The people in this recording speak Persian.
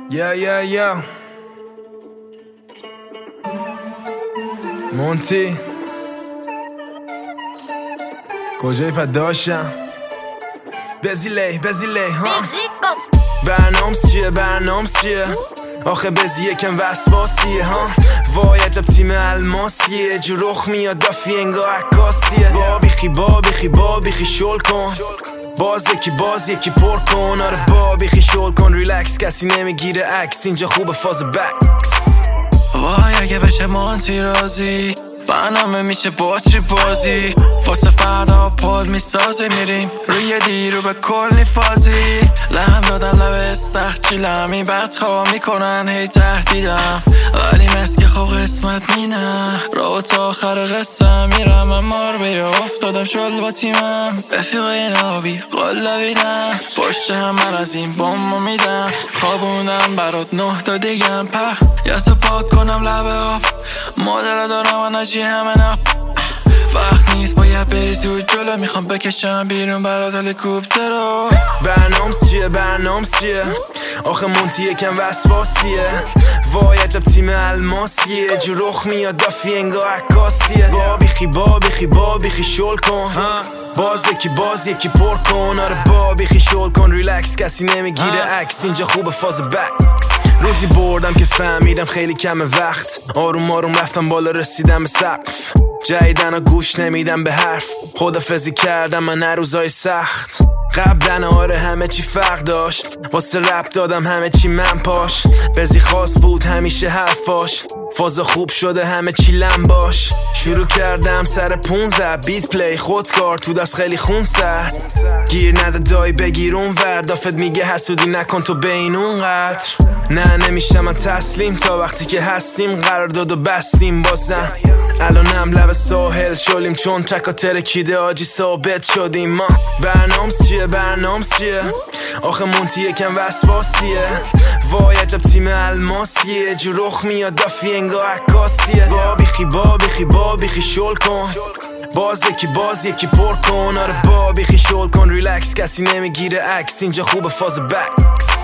یا مونتی کجای پداشم بزیلی ها برنامس چیه آخه بزی یکم وسواسیه ها وای عجب تیم الماسیه جو رخ میاد دافی انگاه عکاسیه با بیخی شل کن باز یکی پر کن آره با بیخی شل کن ریلکس کسی نمیگیره عکس اینجا خوبه فاز بکس وای اگه بشه مانتی رازی برنامه میشه باتری بازی واسه فردا پل میسازی میریم روی دیرو به کلی فازی لهم دادم لب استخجیلم این بد خواه میکنن هی تهدیدم ولی مسکه خب قسمت مینم رو تا آخر قصه میرم اما رو بیا افتادم شل با تیمم رفیقای نابی قلبیدم پشت هم من از این بامو میدم خوابوندم برات 9 تا دیگم یا تو پاک کنم لبه آب مادر دارم انرژی همه نه وقت نیست باید بری زود جلو میخوام بکشم بیرون برات هلیکوپتر رو برنامس چیه آخه مونتی یکم وسواسیه وای عجب تیم الماسیه جو رخ میاد دافی انگاه عکاسیه با بیخی شل کن باز یکی پر کن آره با بیخی شل کن ریلکس کسی نمیگیره عکس اینجا خوبه فاز بکس روزی بردم که فهمیدم خیلی کمه وقت آروم رفتم بالا رسیدم به سقف جایدن و گوش نمیدم به حرف خدافزی کردم من روزای سخت قبلن آره همه چی فرق داشت واسه رپ دادم همه چی من پاش بزی خاص بود همیشه حرفاش فازا خوب شده همه چی لمباش شروع کردم سر 15 بیت پلی خودکار تو دست خیلی خون سر گیر نده دای بگیر اون ور دافت میگه حسودی نکن تو بین اون قدر نه نمیشم من تسلیم تا وقتی که هستیم قرار داد و بستیم بازم الانم لب ساحل شلیم چون تکا ترکیده آجی ثابت شدیم ما برنامس چیه آخه مونتی یکم وسواسیه وای عجب تیم الماسیه جو رخ میاد دافی انگاه عکاسیه با بیخی شل کن باز یکی پر کن آره با بیخی شل کن ریلکس کسی نمیگیره عکس اینجا خوبه فاز بکس